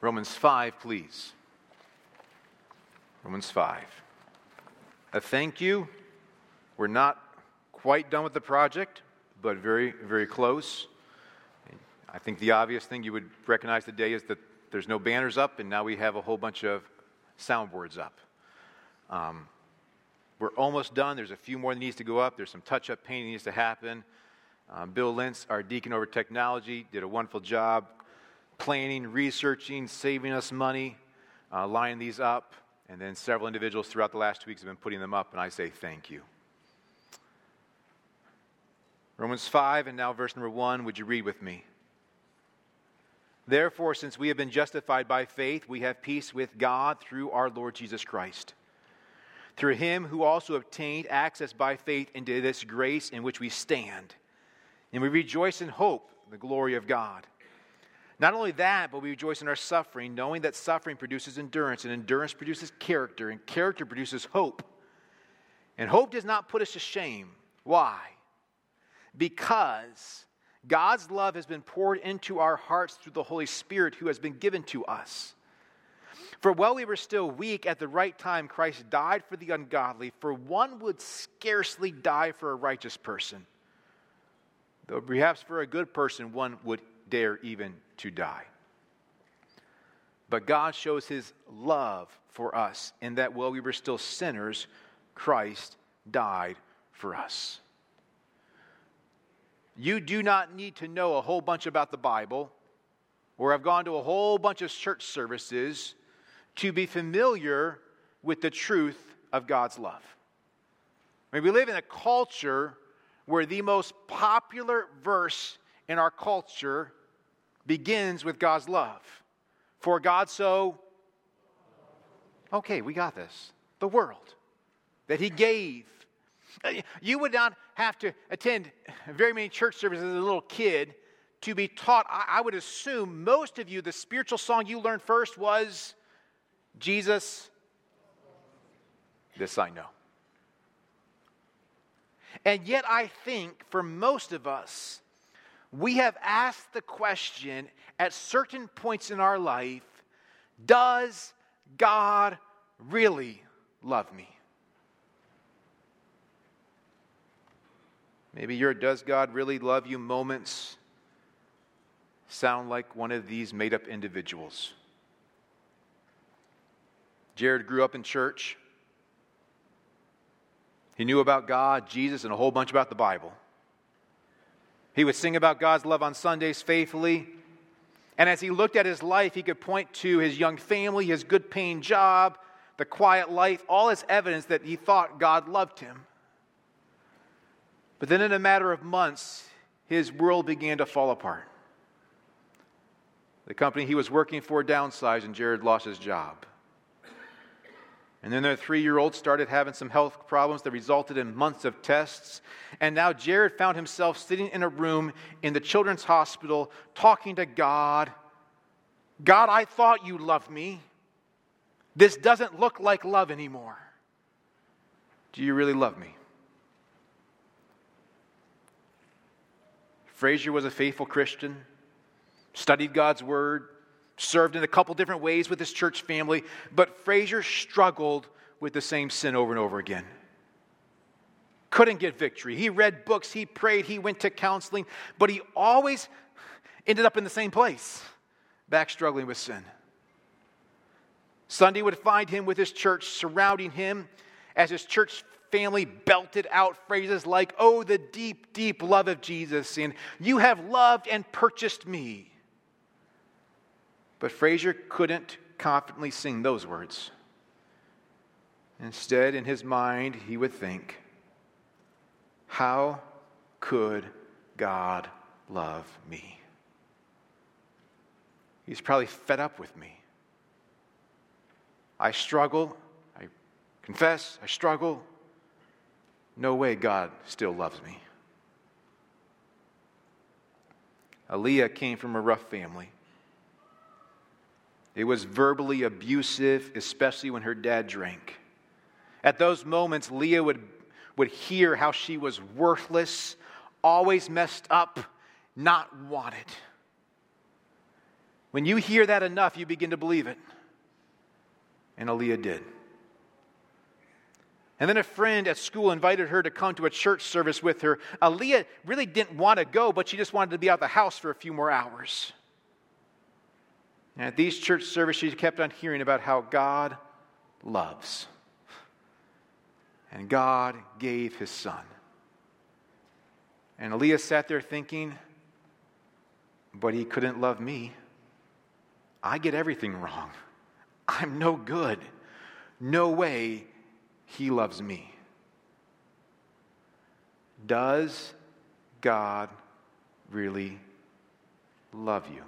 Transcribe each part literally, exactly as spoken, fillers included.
Romans five, please. Romans five. A thank you. We're not quite done with the project, but very, very close. I think the obvious thing you would recognize today is that there's no banners up, and now we have a whole bunch of soundboards up. Um, we're almost done. There's a few more that needs to go up. There's some touch-up painting that needs to happen. Um, Bill Lentz, our deacon over technology, did a wonderful job planning, researching, saving us money, uh, lining these up. And then several individuals throughout the last two weeks have been putting them up, and I say thank you. Romans five, and now verse number one, would you read with me? Therefore, since we have been justified by faith, we have peace with God through our Lord Jesus Christ. Through him who also obtained access by faith into this grace in which we stand. And we rejoice in hope, the glory of God. Not only that, but we rejoice in our suffering, knowing that suffering produces endurance, and endurance produces character, and character produces hope. And hope does not put us to shame. Why? Because God's love has been poured into our hearts through the Holy Spirit who has been given to us. For while we were still weak, at the right time Christ died for the ungodly, for one would scarcely die for a righteous person. Though perhaps for a good person one would dare even to die. But God shows his love for us in that while we were still sinners, Christ died for us. You do not need to know a whole bunch about the Bible or have gone to a whole bunch of church services to be familiar with the truth of God's love. I mean, we live in a culture where the most popular verse in our culture begins with God's love. For God so, okay, we got this, the world, that he gave. You would not have to attend very many church services as a little kid to be taught. I, I would assume most of you, the spiritual song you learned first was, Jesus, this I know. And yet I think for most of us, we have asked the question at certain points in our life, does God really love me? Maybe your does God really love you moments sound like one of these made-up individuals. Jared grew up in church. He knew about God, Jesus, and a whole bunch about the Bible. He would sing about God's love on Sundays faithfully. And as he looked at his life, he could point to his young family, his good-paying job, the quiet life, all as evidence that he thought God loved him. But then in a matter of months, his world began to fall apart. The company he was working for downsized and Jared lost his job. And then their three-year-old started having some health problems that resulted in months of tests. And now Jared found himself sitting in a room in the children's hospital talking to God. God, I thought you loved me. This doesn't look like love anymore. Do you really love me? Frazier was a faithful Christian, studied God's Word, served in a couple different ways with his church family, but Frazier struggled with the same sin over and over again. Couldn't get victory. He read books, he prayed, he went to counseling, but he always ended up in the same place, back struggling with sin. Sunday would find him with his church surrounding him as his church family belted out phrases like, oh, the deep, deep love of Jesus, and you have loved and purchased me. But Frazier couldn't confidently sing those words. Instead, in his mind, he would think, how could God love me? He's probably fed up with me. I struggle. I confess. I struggle. No way God still loves me. Aaliyah came from a rough family. It was verbally abusive, especially when her dad drank. At those moments, Leah would, would hear how she was worthless, always messed up, not wanted. When you hear that enough, you begin to believe it. And Aaliyah did. And then a friend at school invited her to come to a church service with her. Aaliyah really didn't want to go, but she just wanted to be out of the house for a few more hours. And at these church services, she kept on hearing about how God loves. And God gave his son. And Aaliyah sat there thinking, but he couldn't love me. I get everything wrong. I'm no good. No way he loves me. Does God really love you?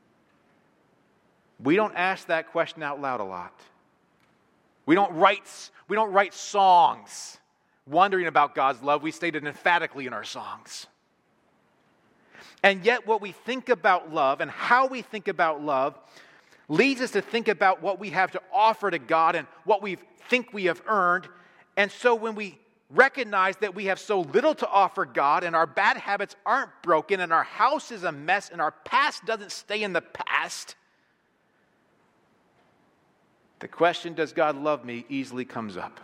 We don't ask that question out loud a lot. We don't write, we don't write songs wondering about God's love. We state it emphatically in our songs. And yet what we think about love and how we think about love leads us to think about what we have to offer to God and what we think we have earned. And so when we recognize that we have so little to offer God and our bad habits aren't broken and our house is a mess and our past doesn't stay in the past, the question, does God love me, easily comes up.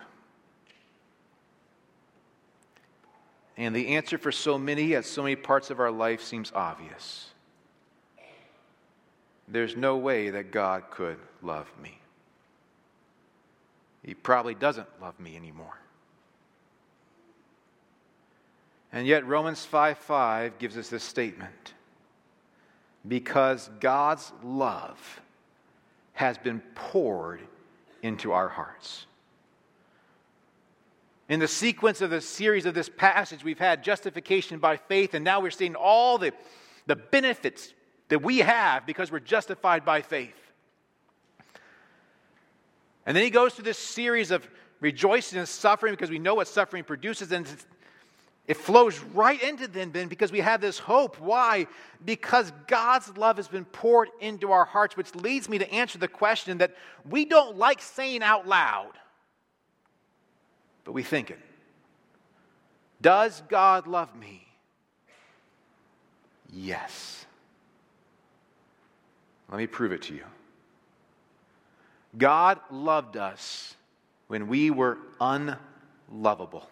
And the answer for so many at so many parts of our life seems obvious. There's no way that God could love me. He probably doesn't love me anymore. And yet Romans five five gives us this statement. Because God's love has been poured into our hearts. In the sequence of the series of this passage, we've had justification by faith, and now we're seeing all the, the benefits that we have because we're justified by faith. And then he goes through this series of rejoicing and suffering because we know what suffering produces, and it flows right into then, then because we have this hope. Why? Because God's love has been poured into our hearts, which leads me to answer the question that we don't like saying out loud, but we think it. Does God love me? Yes. Let me prove it to you. God loved us when we were unlovable.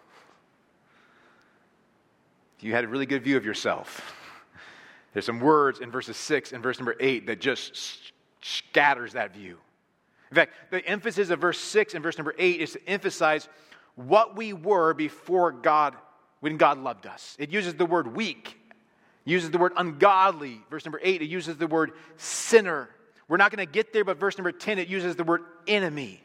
You had a really good view of yourself. There's some words in verses six and verse number eight that just scatters that view. In fact, the emphasis of verse six and verse number eight is to emphasize what we were before God, when God loved us. It uses the word weak, uses the word ungodly. Verse number eight, it uses the word sinner. We're not going to get there, but verse number ten, it uses the word enemy.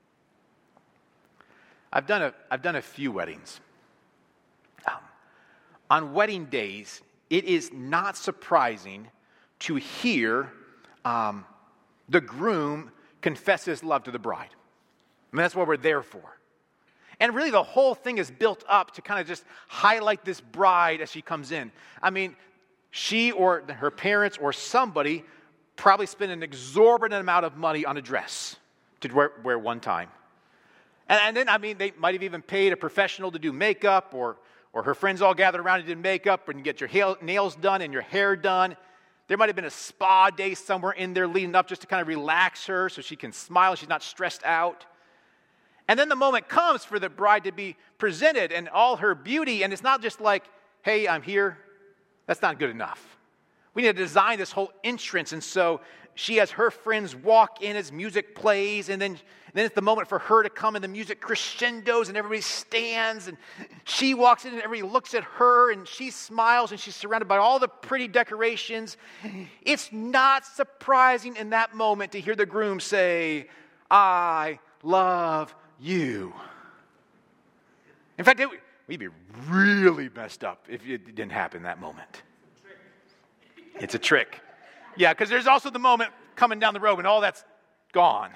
I've done a, I've done a few weddings. Um, on wedding days, it is not surprising to hear um, the groom confess his love to the bride. I mean, that's what we're there for. And really the whole thing is built up to kind of just highlight this bride as she comes in. I mean, she or her parents or somebody probably spent an exorbitant amount of money on a dress to wear, wear one time. And, and then, I mean, they might have even paid a professional to do makeup, or, or her friends all gathered around and did makeup and get your hair, nails done and your hair done. There might have been a spa day somewhere in there leading up just to kind of relax her so she can smile, she's not stressed out. And then the moment comes for the bride to be presented in all her beauty, and it's not just like, hey, I'm here. That's not good enough. We need to design this whole entrance, and so she has her friends walk in as music plays, and then, and then it's the moment for her to come, and the music crescendos, and everybody stands, and she walks in, and everybody looks at her, and she smiles, and she's surrounded by all the pretty decorations. It's not surprising in that moment to hear the groom say, I love you. In fact, it, we'd be really messed up if it didn't happen in that moment. It's a trick. Yeah, because there's also the moment coming down the road when all that's gone.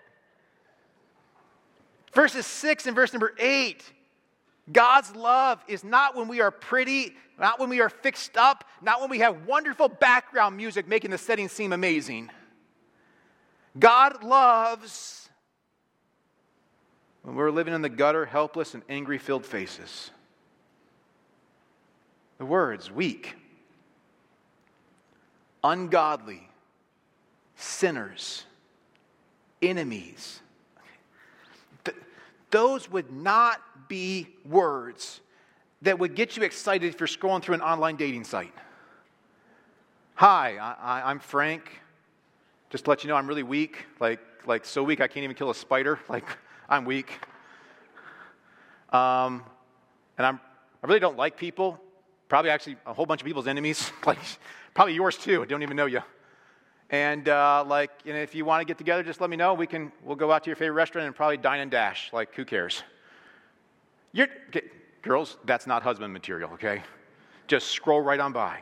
Verses six and verse number eight. God's love is not when we are pretty, not when we are fixed up, not when we have wonderful background music making the setting seem amazing. God loves when we're living in the gutter, helpless and angry-filled faces. The words, weak, ungodly, sinners, enemies. Th- those would not be words that would get you excited if you're scrolling through an online dating site. Hi, I, I, I'm Frank. Just to let you know, I'm really weak. Like, like so weak I can't even kill a spider. Like, I'm weak. Um, and I'm, I really don't like people. Probably actually a whole bunch of people's enemies. Like, probably yours too. I don't even know you. And uh, like, you know, if you want to get together, just let me know. We can. We'll go out to your favorite restaurant and probably dine and dash. Like, who cares? You're okay, girls. That's not husband material. Okay, just scroll right on by.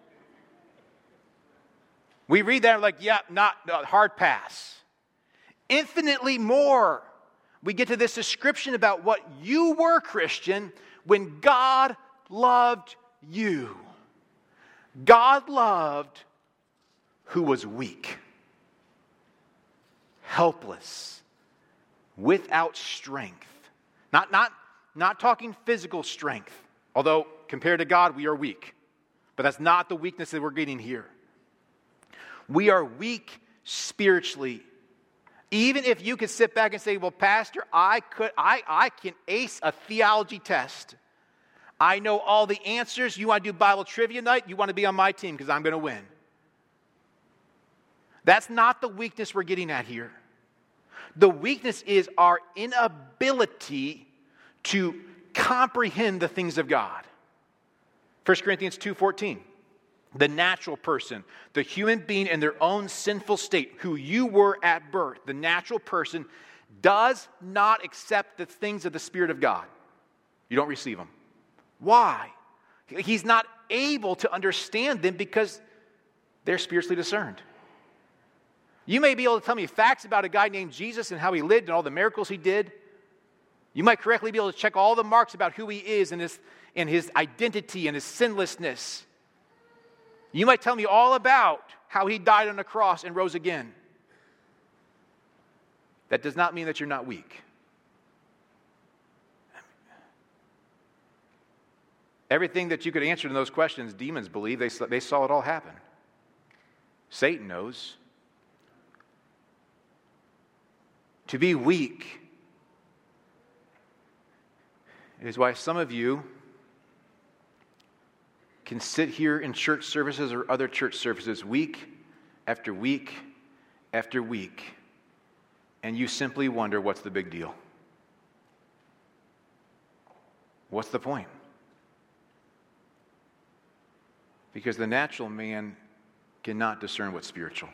We read that like, yeah, not uh, hard pass. Infinitely more. We get to this description about what you were, Christian, when God loved you. God loved who was weak, helpless, without strength. Not, not, not talking physical strength, although compared to God, we are weak. But that's not the weakness that we're getting here. We are weak spiritually. Even if you could sit back and say, well, Pastor, I could, I, I can ace a theology test. I know all the answers. You want to do Bible trivia night? You want to be on my team because I'm going to win. That's not the weakness we're getting at here. The weakness is our inability to comprehend the things of God. First Corinthians two fourteen. The natural person, the human being in their own sinful state, who you were at birth, the natural person does not accept the things of the Spirit of God. You don't receive them. Why? He's not able to understand them because they're spiritually discerned. You may be able to tell me facts about a guy named Jesus and how he lived and all the miracles he did. You might correctly be able to check all the marks about who he is and his, and his identity and his sinlessness. You might tell me all about how he died on the cross and rose again. That does not mean that you're not weak. Everything that you could answer to those questions, demons believe. They, they saw it all happen. Satan knows. To be weak is why some of you can sit here in church services or other church services week after week after week, and you simply wonder, what's the big deal? What's the point? Because the natural man cannot discern what's spiritual.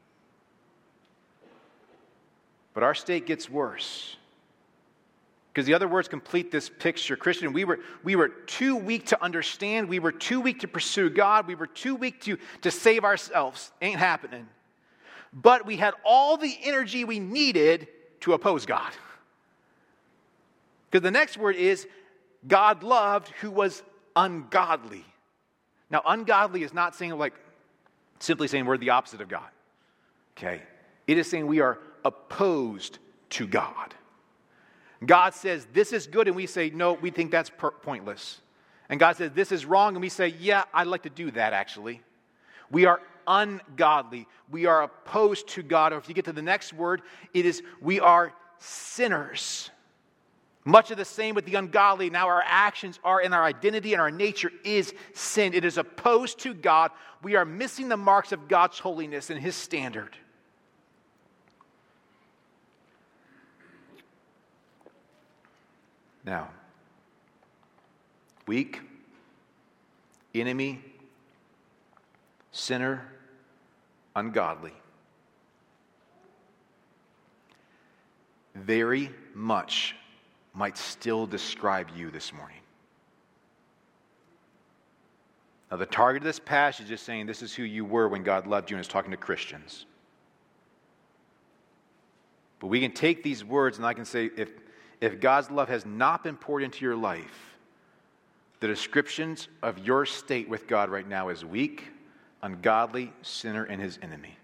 But our state gets worse. Because the other words complete this picture. Christian, we were, we were too weak to understand. We were too weak to pursue God. We were too weak to, to save ourselves. Ain't happening. But we had all the energy we needed to oppose God. Because the next word is, God loved who was ungodly. Now, ungodly is not saying like, simply saying we're the opposite of God. Okay? It is saying we are opposed to God. God says, this is good, and we say, no, we think that's per- pointless. And God says, this is wrong, and we say, yeah, I'd like to do that, actually. We are ungodly. We are opposed to God. Or if you get to the next word, it is, we are sinners. Much of the same with the ungodly. Now our actions are, and our identity and our nature is sin. It is opposed to God. We are missing the marks of God's holiness and His standard. Now, weak, enemy, sinner, ungodly. Very much might still describe you this morning. Now, the target of this passage is saying this is who you were when God loved you and is talking to Christians. But we can take these words and I can say, if If God's love has not been poured into your life, the descriptions of your state with God right now is weak, ungodly, sinner, and his enemy.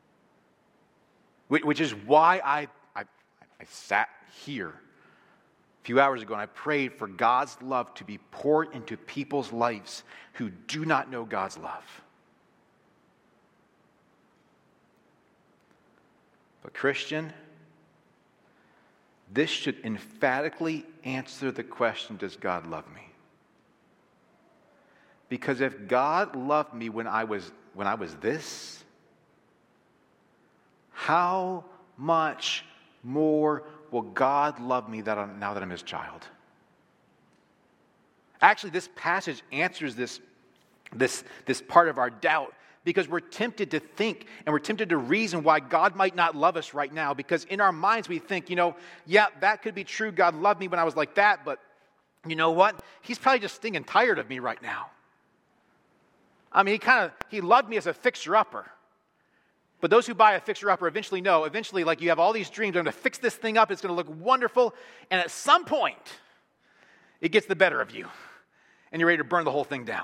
Which is why I, I, I sat here a few hours ago and I prayed for God's love to be poured into people's lives who do not know God's love. But Christian, this should emphatically answer the question, does God love me? Because if God loved me when I was when I was this, how much more will God love me that I'm, now that I'm his child? Actually, this passage answers this, this, this part of our doubt, because we're tempted to think and we're tempted to reason why God might not love us right now. Because in our minds we think, you know, yeah, that could be true. God loved me when I was like that, but you know what? He's probably just stinking tired of me right now. I mean, he kind of, he loved me as a fixer-upper. But those who buy a fixer-upper eventually know, eventually, like, you have all these dreams, I'm going to fix this thing up, it's going to look wonderful, and at some point, it gets the better of you, and you're ready to burn the whole thing down.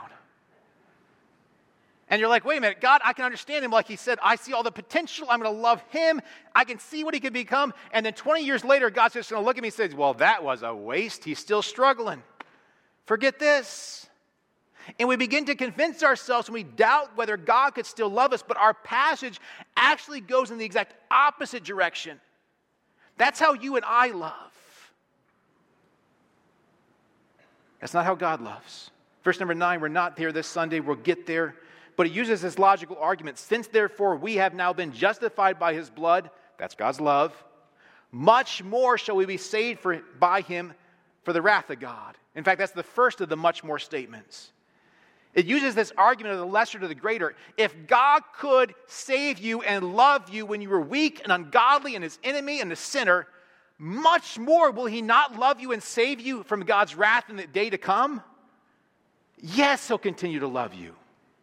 And you're like, wait a minute, God, I can understand him. Like he said, I see all the potential, I'm going to love him, I can see what he can become, and then twenty years later, God's just going to look at me and say, well, that was a waste, he's still struggling. Forget this. And we begin to convince ourselves and we doubt whether God could still love us, but our passage actually goes in the exact opposite direction. That's how you and I love. That's not how God loves. Verse number nine, we're not there this Sunday, we'll get there. But he uses this logical argument. Since therefore we have now been justified by his blood, that's God's love, much more shall we be saved for, by him for the wrath of God. In fact, that's the first of the much more statements. It uses this argument of the lesser to the greater. If God could save you and love you when you were weak and ungodly and his enemy and a sinner, much more will he not love you and save you from God's wrath in the day to come? Yes, he'll continue to love you.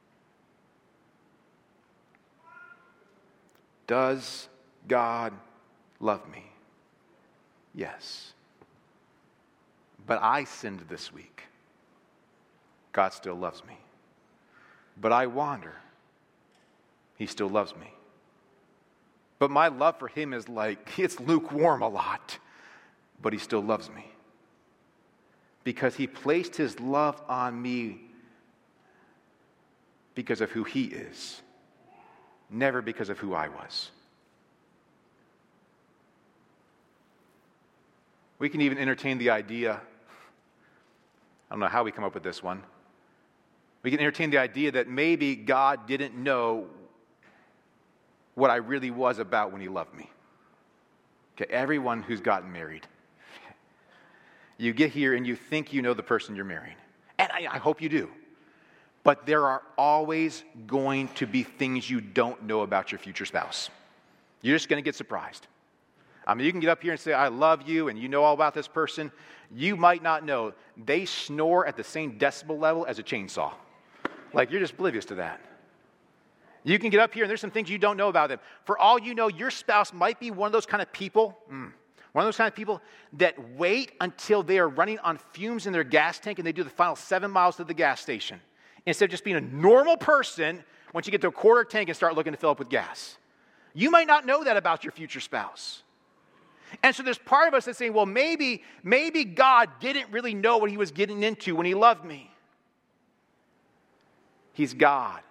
Does God love me? Yes. But I sinned this week. God still loves me. But I wander. He still loves me. But my love for him is like, it's lukewarm a lot. But he still loves me. Because he placed his love on me because of who he is. Never because of who I was. We can even entertain the idea, I don't know how we come up with this one. We can entertain the idea that maybe God didn't know what I really was about when he loved me. Okay, everyone who's gotten married, you get here and you think you know the person you're marrying. And I, I hope you do. But there are always going to be things you don't know about your future spouse. You're just going to get surprised. I mean, you can get up here and say, I love you, and you know all about this person. You might not know they snore at the same decibel level as a chainsaw. Like, you're just oblivious to that. You can get up here, and there's some things you don't know about them. For all you know, your spouse might be one of those kind of people, mm, one of those kind of people that wait until they are running on fumes in their gas tank, and they do the final seven miles to the gas station. Instead of just being a normal person, once you get to a quarter tank and start looking to fill up with gas. You might not know that about your future spouse. And so there's part of us that's saying, well, maybe, maybe God didn't really know what he was getting into when he loved me. He's God.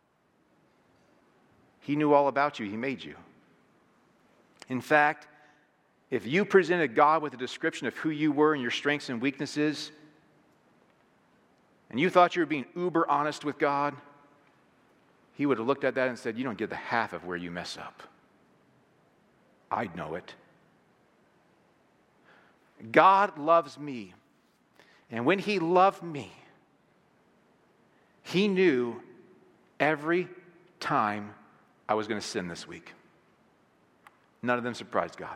He knew all about you. He made you. In fact, if you presented God with a description of who you were and your strengths and weaknesses, and you thought you were being uber honest with God, he would have looked at that and said, you don't get the half of where you mess up. I'd know it. God loves me. And when he loved me, he knew every time I was going to sin this week. None of them surprised God.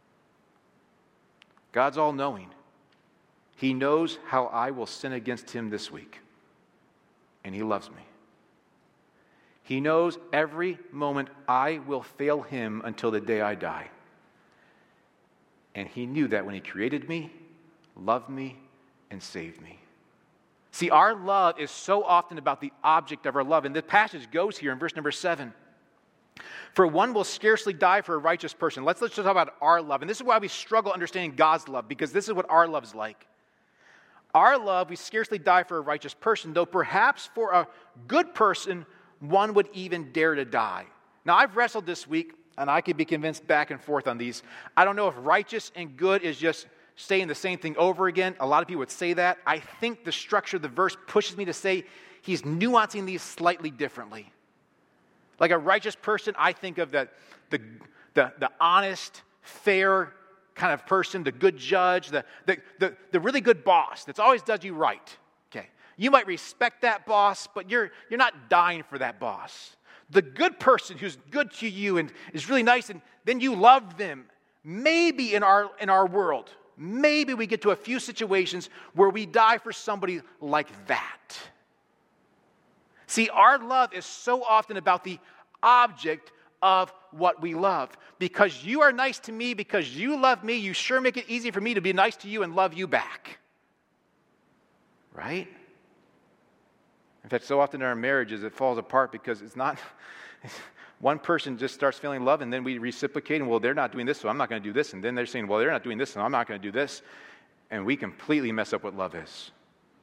God's all-knowing. He knows how I will sin against him this week. And he loves me. He knows every moment I will fail him until the day I die. And he knew that when he created me, loved me, and saved me. See, our love is so often about the object of our love. And the passage goes here in verse number seven. For one will scarcely die for a righteous person. Let's, let's just talk about our love. And this is why we struggle understanding God's love, because this is what our love's like. Our love, we scarcely die for a righteous person, though perhaps for a good person, one would even dare to die. Now, I've wrestled this week and I could be convinced back and forth on these. I don't know if righteous and good is just saying the same thing over again. A lot of people would say that. I think the structure of the verse pushes me to say he's nuancing these slightly differently. Like a righteous person, I think of the, the, the, the honest, fair kind of person, the good judge, the, the, the, the really good boss that always does you right. Okay, you might respect that boss, but you're, you're not dying for that boss. The good person who's good to you and is really nice, and then you love them. Maybe in our, in our world, maybe we get to a few situations where we die for somebody like that. See, our love is so often about the object of what we love. Because you are nice to me, because you love me, you sure make it easy for me to be nice to you and love you back. Right? In fact, so often in our marriages, it falls apart because it's not... One person just starts feeling love, and then we reciprocate, and well, they're not doing this, so I'm not going to do this. And then they're saying, well, they're not doing this, so I'm not going to do this. And we completely mess up what love is.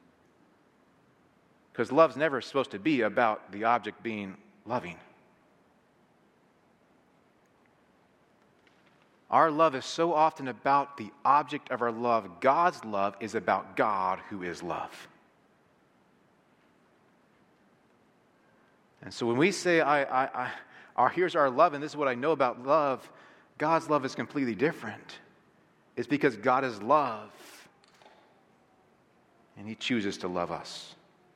Because love's never supposed to be about the object being loving. Our love is so often about the object of our love. God's love is about God who is love. And so when we say, I, I, I, our, here's our love, and this is what I know about love, God's love is completely different. It's because God is love, and He chooses to love us.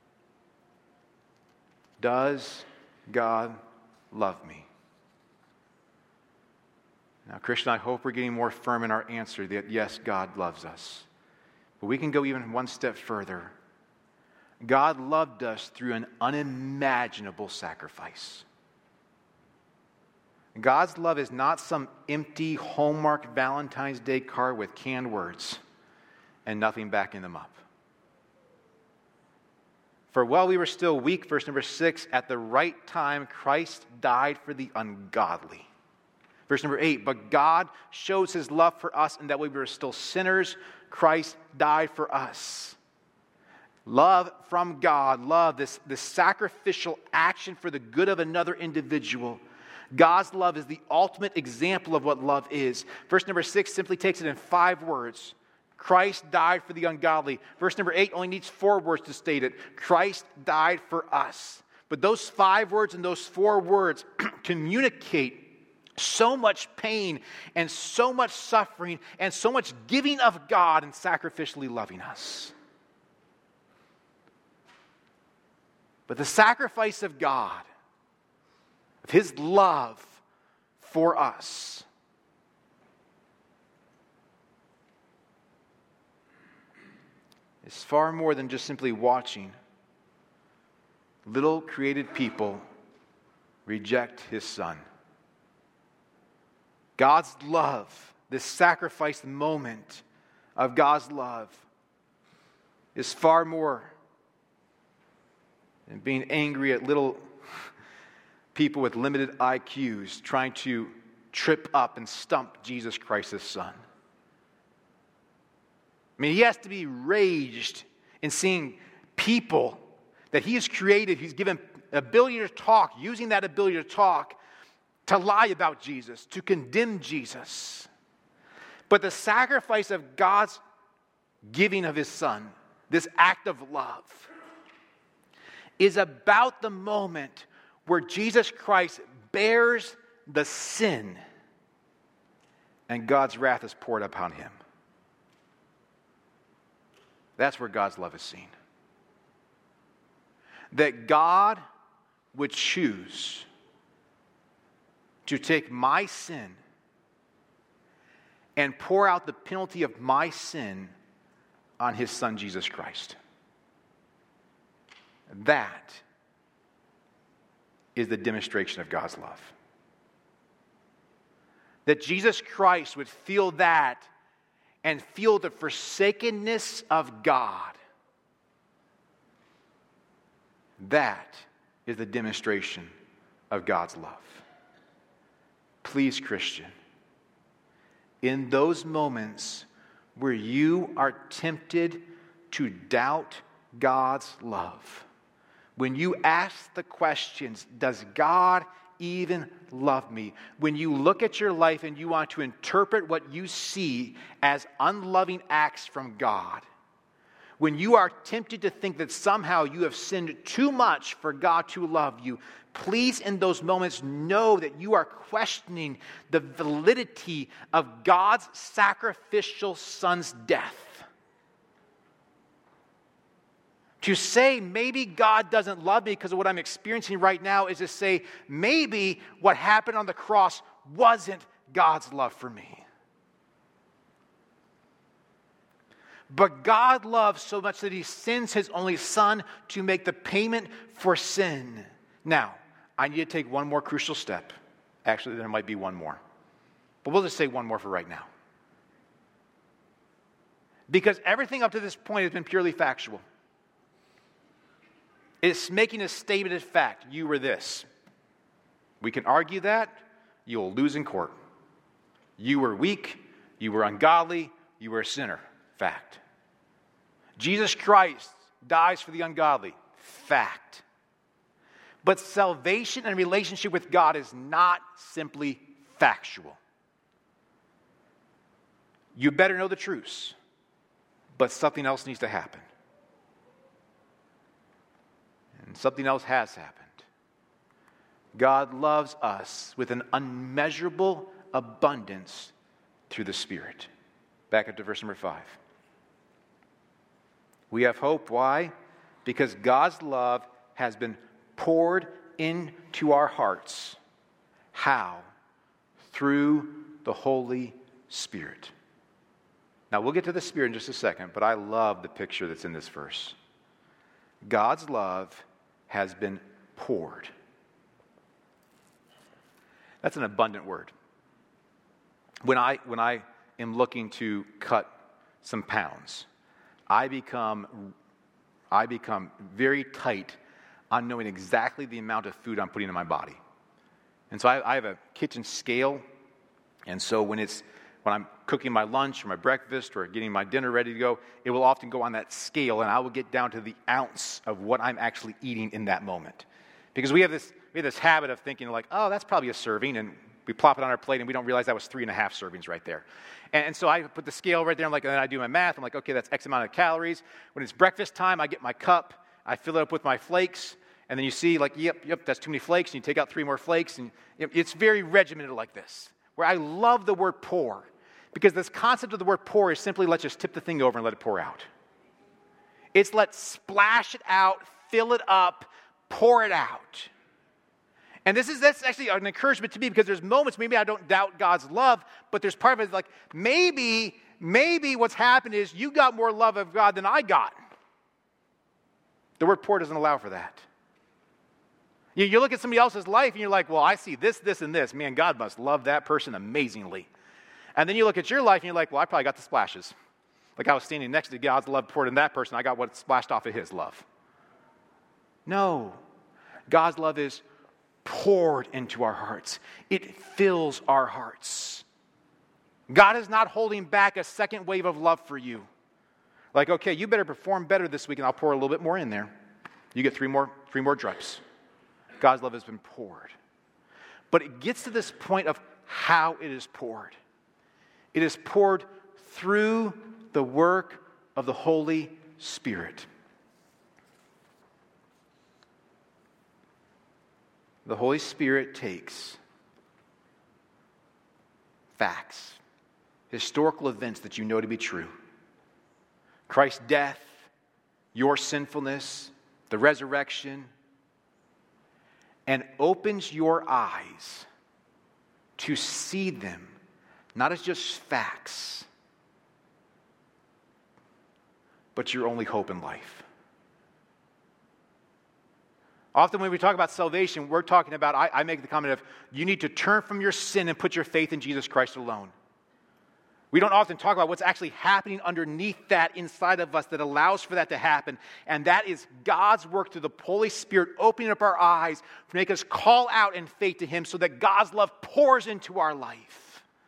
Does God love me? Now, Christian, I hope we're getting more firm in our answer that yes, God loves us. But we can go even one step further. God loved us through an unimaginable sacrifice. God's love is not some empty Hallmark Valentine's Day card with canned words and nothing backing them up. For while we were still weak, verse number six, at the right time Christ died for the ungodly. Verse number eight, but God shows His love for us in that we were still sinners. Christ died for us. Love from God, love, this, this sacrificial action for the good of another individual. God's love is the ultimate example of what love is. Verse number six simply takes it in five words. Christ died for the ungodly. Verse number eight only needs four words to state it. Christ died for us. But those five words and those four words communicate so much pain and so much suffering and so much giving of God and sacrificially loving us. But the sacrifice of God, of His love for us, is far more than just simply watching little created people reject His Son. God's love, this sacrifice moment of God's love, is far more than being angry at little people with limited I Qs trying to trip up and stump Jesus Christ, His Son. I mean, He has to be raged in seeing people that He has created, He's given ability to talk, using that ability to talk, to lie about Jesus, to condemn Jesus. But the sacrifice of God's giving of His Son, this act of love, is about the moment where Jesus Christ bears the sin and God's wrath is poured upon Him. That's where God's love is seen. That God would choose to take my sin and pour out the penalty of my sin on His Son, Jesus Christ. That is the demonstration of God's love. That Jesus Christ would feel that and feel the forsakenness of God. That is the demonstration of God's love. Please, Christian, in those moments where you are tempted to doubt God's love, when you ask the questions, does God even love me. When you look at your life and you want to interpret what you see as unloving acts from God, when you are tempted to think that somehow you have sinned too much for God to love you, please in those moments know that you are questioning the validity of God's sacrificial Son's death. To say maybe God doesn't love me because of what I'm experiencing right now is to say maybe what happened on the cross wasn't God's love for me. But God loves so much that he sends his only Son to make the payment for sin. Now, I need to take one more crucial step. Actually, there might be one more. But we'll just say one more for right now. Because everything up to this point has been purely factual. It's making a statement of fact. You were this. We can argue that. You'll lose in court. You were weak. You were ungodly. You were a sinner. Fact. Jesus Christ dies for the ungodly. Fact. But salvation and relationship with God is not simply factual. You better know the truths, but something else needs to happen. And something else has happened. God loves us with an unmeasurable abundance through the Spirit. Back up to verse number five. We have hope. Why? Because God's love has been poured into our hearts. How? Through the Holy Spirit. Now, we'll get to the Spirit in just a second, but I love the picture that's in this verse. God's love has been poured. That's an abundant word. When I, when I am looking to cut some pounds, I become, I become very tight on knowing exactly the amount of food I'm putting in my body. And so I, I have a kitchen scale, and so when it's when I'm cooking my lunch or my breakfast or getting my dinner ready to go, it will often go on that scale, and I will get down to the ounce of what I'm actually eating in that moment. Because we have this we have this habit of thinking like, oh, that's probably a serving, and we plop it on our plate, and we don't realize that was three and a half servings right there. And, and so I put the scale right there, I'm like, and then I do my math. I'm like, okay, that's X amount of calories. When it's breakfast time, I get my cup, I fill it up with my flakes, and then you see like, yep, yep, that's too many flakes, and you take out three more flakes, and it's very regimented like this, where I love the word pour. Because this concept of the word pour is simply let's just tip the thing over and let it pour out. It's let's splash it out, fill it up, pour it out. And this is that's actually an encouragement to me because there's moments maybe I don't doubt God's love, but there's part of it like maybe, maybe what's happened is you got more love of God than I got. The word pour doesn't allow for that. You, you look at somebody else's life and you're like, well, I see this, this, and this. Man, God must love that person amazingly. And then you look at your life and you're like, well, I probably got the splashes. Like I was standing next to God's love poured in that person. I got what splashed off of his love. No. God's love is poured into our hearts. It fills our hearts. God is not holding back a second wave of love for you. Like, okay, you better perform better this week and I'll pour a little bit more in there. You get three more, three more drops. God's love has been poured. But it gets to this point of how it is poured. It is poured through the work of the Holy Spirit. The Holy Spirit takes facts, historical events that you know to be true, Christ's death, your sinfulness, the resurrection, and opens your eyes to see them not as just facts, but your only hope in life. Often when we talk about salvation, we're talking about, I, I make the comment of, you need to turn from your sin and put your faith in Jesus Christ alone. We don't often talk about what's actually happening underneath that inside of us that allows for that to happen. And that is God's work through the Holy Spirit opening up our eyes to make us call out in faith to Him so that God's love pours into our life.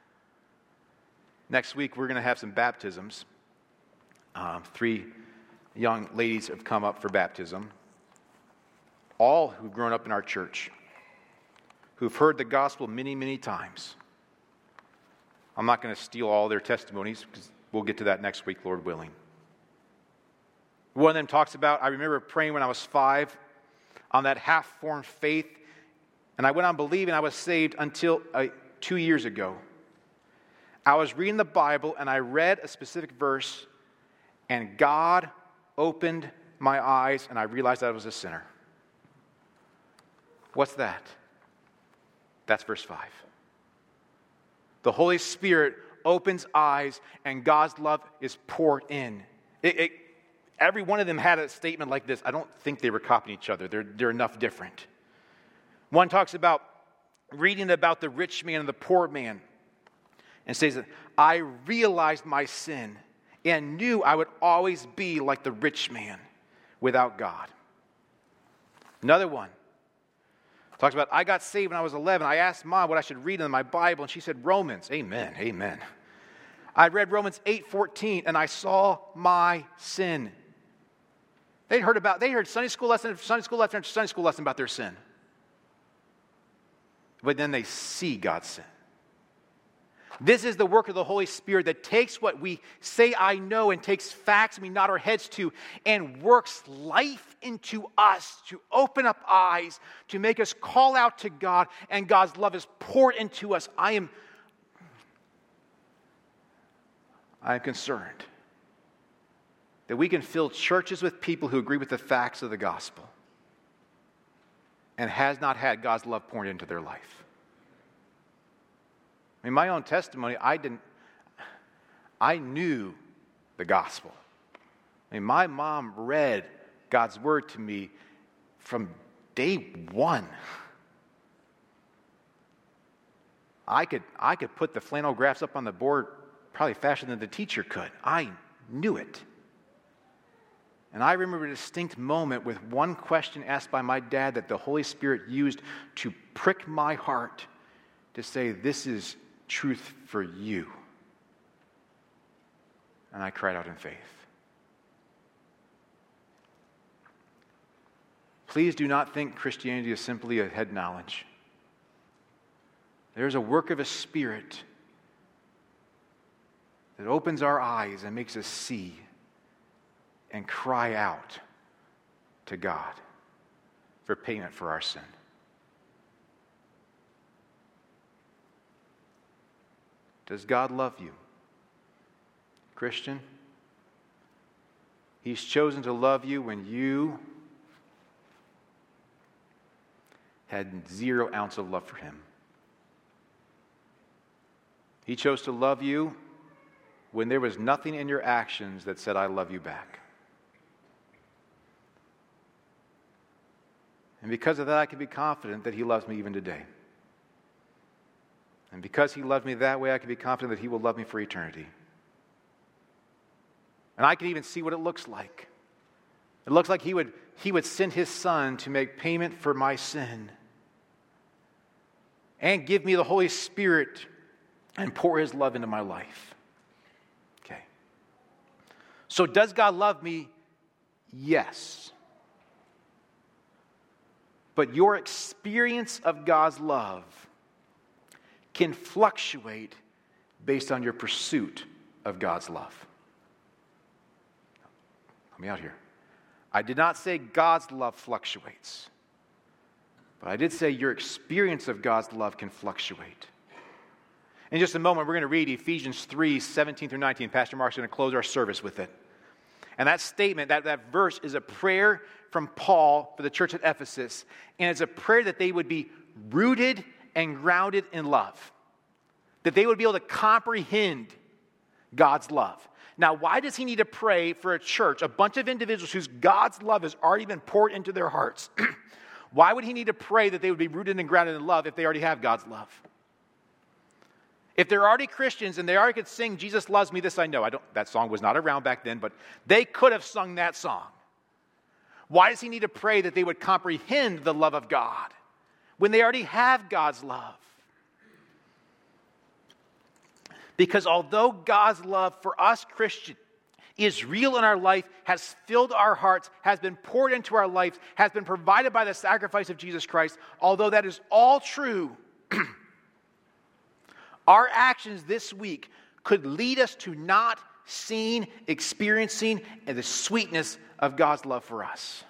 Next week, we're going to have some baptisms. Um, three young ladies have come up for baptism. All who've grown up in our church. who've heard the gospel many, many times. I'm not going to steal all their testimonies because we'll get to that next week, Lord willing. One of them talks about, I remember praying when I was five on that half-formed faith, and I went on believing I was saved until uh, two years ago. I was reading the Bible, and I read a specific verse, and God opened my eyes, and I realized I was a sinner. What's that? That's verse five. The Holy Spirit opens eyes, and God's love is poured in. It, it, every one of them had a statement like this. I don't think they were copying each other. They're, they're enough different. One talks about reading about the rich man and the poor man, and says that I realized my sin and knew I would always be like the rich man without God. Another one talks about, I got saved when I was eleven. I asked Mom what I should read in my Bible, and she said, Romans. Amen, amen. I read Romans eight fourteen, and I saw my sin. They'd heard about, they heard Sunday school lesson after Sunday school lesson after Sunday school lesson about their sin. But then they see God's sin. This is the work of the Holy Spirit that takes what we say I know and takes facts we nod our heads to and works life into us to open up eyes, to make us call out to God, and God's love is poured into us. I am, I am concerned that we can fill churches with people who agree with the facts of the gospel and has not had God's love poured into their life. I mean, my own testimony, I didn't, I knew the gospel. I mean, my mom read God's word to me from day one. I could, I could put the flannel graphs up on the board probably faster than the teacher could. I knew it. And I remember a distinct moment with one question asked by my dad that the Holy Spirit used to prick my heart to say, this is truth for you. And I cried out in faith. Please do not think Christianity is simply a head knowledge. There's a work of a Spirit that opens our eyes and makes us see and cry out to God for payment for our sin. Does God love you? Christian, He's chosen to love you when you had zero ounce of love for Him. He chose to love you when there was nothing in your actions that said, I love you back. And because of that, I can be confident that He loves me even today. And because He loved me that way, I can be confident that He will love me for eternity. And I can even see what it looks like. It looks like He would, he would send His Son to make payment for my sin and give me the Holy Spirit and pour His love into my life. Okay. So does God love me? Yes. But your experience of God's love can fluctuate based on your pursuit of God's love. Let me out here. I did not say God's love fluctuates, but I did say your experience of God's love can fluctuate. In just a moment, we're going to read Ephesians three, seventeen through nineteen. Pastor Mark's going to close our service with it. And that statement, that, that verse is a prayer from Paul for the church at Ephesus. And it's a prayer that they would be rooted and grounded in love. That they would be able to comprehend God's love. Now, why does he need to pray for a church, a bunch of individuals whose God's love has already been poured into their hearts? Why would he need to pray that they would be rooted and grounded in love if they already have God's love? If they're already Christians and they already could sing, Jesus loves me, this I know. I don't, that song was not around back then, but they could have sung that song. Why does he need to pray that they would comprehend the love of God when they already have God's love? Because although God's love for us Christians is real in our life, has filled our hearts, has been poured into our lives, has been provided by the sacrifice of Jesus Christ, although that is all true, our actions this week could lead us to not seeing, experiencing, and the sweetness of God's love for us.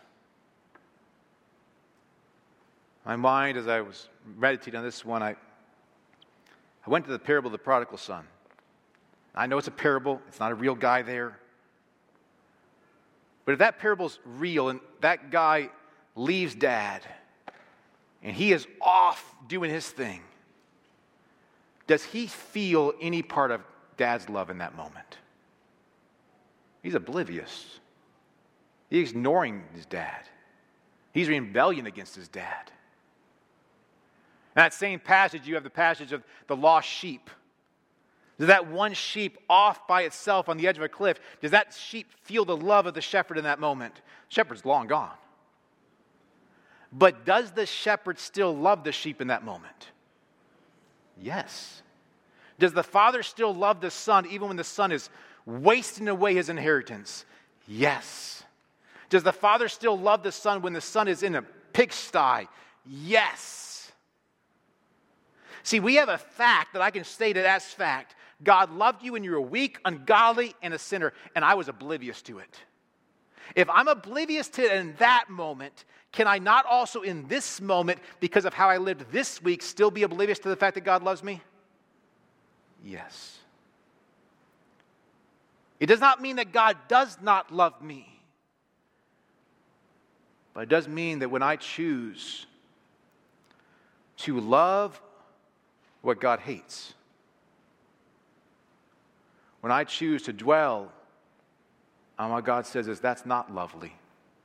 My mind, as I was meditating on this one, I, I went to the parable of the prodigal son. I know it's a parable. It's not a real guy there. But if that parable's real and that guy leaves dad and he is off doing his thing, does he feel any part of dad's love in that moment? He's oblivious. He's ignoring his dad. He's in rebellion against his dad. In that same passage, you have the passage of the lost sheep. Does that one sheep off by itself on the edge of a cliff, does that sheep feel the love of the shepherd in that moment? The shepherd's long gone. But does the shepherd still love the sheep in that moment? Yes. Does the father still love the son even when the son is wasting away his inheritance? Yes. Does the father still love the son when the son is in a pigsty? Yes. See, we have a fact that I can state it as fact. God loved you when you were weak, ungodly, and a sinner, and I was oblivious to it. If I'm oblivious to it in that moment, can I not also in this moment, because of how I lived this week, still be oblivious to the fact that God loves me? Yes. It does not mean that God does not love me. But it does mean that when I choose to love what God hates, when I choose to dwell on what God says is that's not lovely,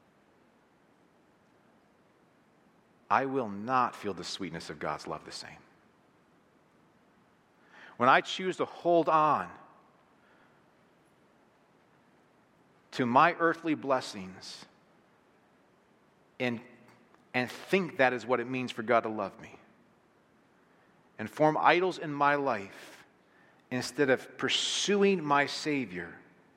I will not feel the sweetness of God's love the same. When I choose to hold on to my earthly blessings and, and think that is what it means for God to love me, and form idols in my life instead of pursuing my Savior,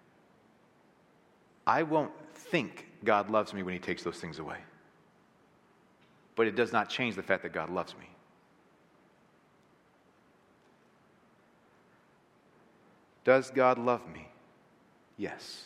I won't think God loves me when He takes those things away. But it does not change the fact that God loves me. Does God love me? Yes.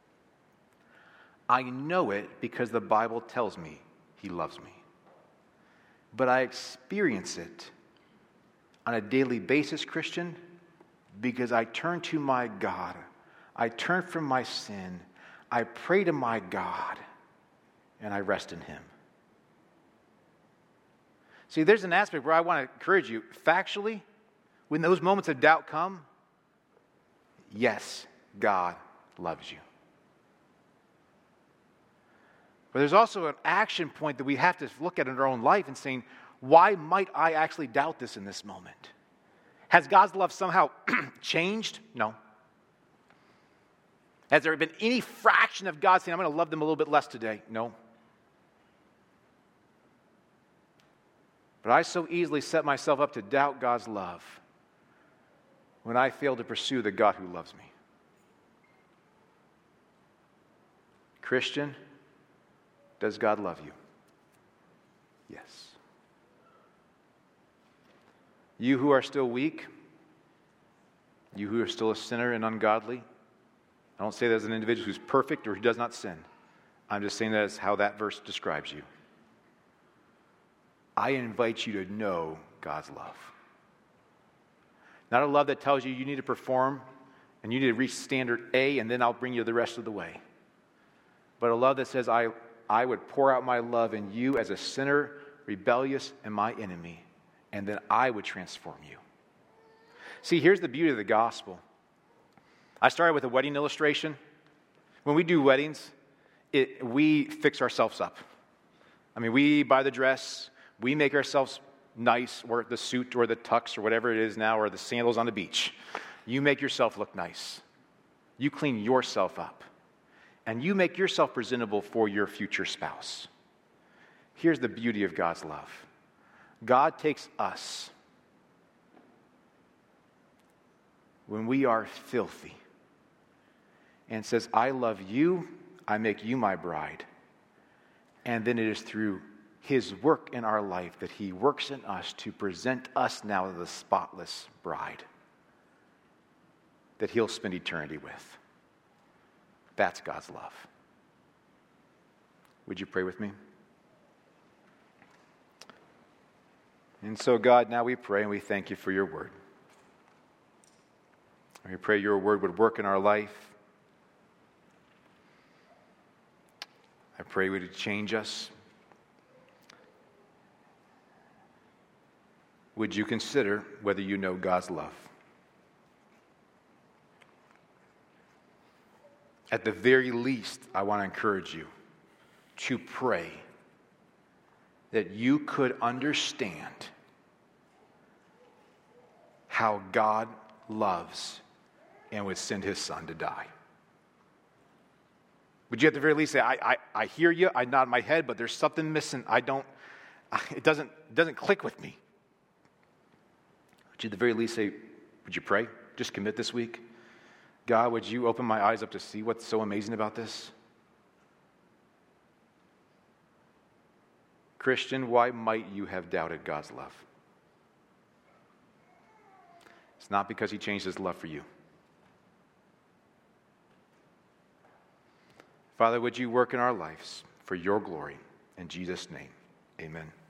I know it because the Bible tells me He loves me. But I experience it on a daily basis, Christian, because I turn to my God. I turn from my sin. I pray to my God, and I rest in Him. See, there's an aspect where I want to encourage you. Factually, when those moments of doubt come, yes, God loves you. But there's also an action point that we have to look at in our own life and saying, why might I actually doubt this in this moment? Has God's love somehow changed? No. Has there been any fraction of God saying, I'm going to love them a little bit less today? No. But I so easily set myself up to doubt God's love when I fail to pursue the God who loves me. Christian, does God love you? Yes. You who are still weak, you who are still a sinner and ungodly, I don't say that as an individual who's perfect or who does not sin. I'm just saying that as how that verse describes you. I invite you to know God's love. Not a love that tells you you need to perform and you need to reach standard A and then I'll bring you the rest of the way. But a love that says, I, I would pour out my love in you as a sinner, rebellious, and my enemy, and then I would transform you. See, here's the beauty of the gospel. I started with a wedding illustration. When we do weddings, it, we fix ourselves up. I mean, we buy the dress, we make ourselves nice, or the suit or the tux or whatever it is now, or the sandals on the beach. You make yourself look nice. You clean yourself up. And you make yourself presentable for your future spouse. Here's the beauty of God's love. God takes us when we are filthy, and says, I love you, I make you my bride. And then it is through his work in our life that he works in us to present us now as the spotless bride that he'll spend eternity with. That's God's love. Would you pray with me? And so, God, now we pray and we thank you for your word. We pray your word would work in our life. I pray it would change us. Would you consider whether you know God's love? At the very least, I want to encourage you to pray that you could understand how God loves and would send his son to die. Would you at the very least say, I, I, I hear you, I nod my head, but there's something missing. I don't, it doesn't, it doesn't click with me. Would you at the very least say, would you pray? Just commit this week. God, would you open my eyes up to see what's so amazing about this? Christian, why might you have doubted God's love? It's not because he changed his love for you. Father, would you work in our lives for your glory? In Jesus' name, amen.